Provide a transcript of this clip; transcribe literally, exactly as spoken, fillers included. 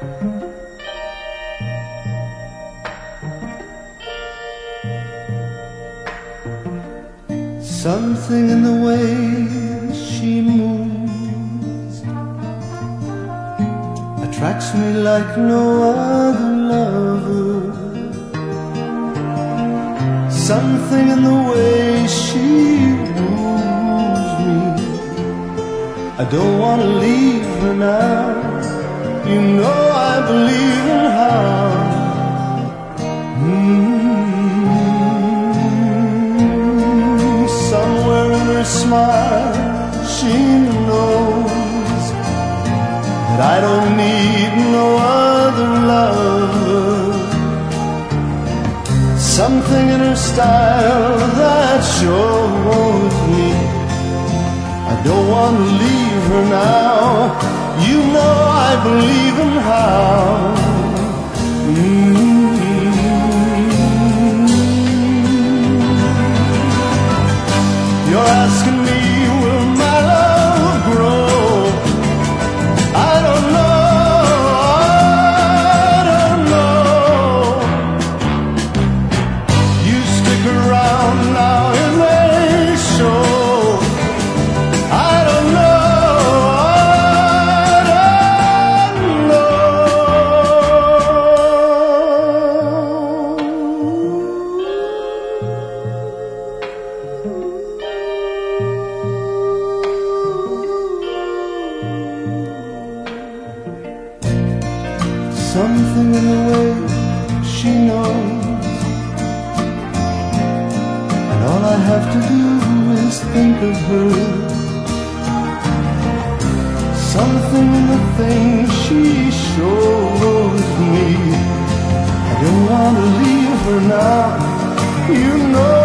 Something in the way she moves attracts me like no other lover. Something in the way she woos me, I don't want to leave her now. You know I believe in how. Mm-hmm. Somewhere in her smile she knows that I don't need no other lover. Something in her style that shows me I don't want to leave her now. You know I believe in how. Mm-hmm. You're asking me, will my love grow? I don't know, I don't know. You stick around now, it may show. I don't know, I don't know. Something in the way she knows, and all I have to do is think of her. Something in the things she shows me, I don't want to leave her now. You know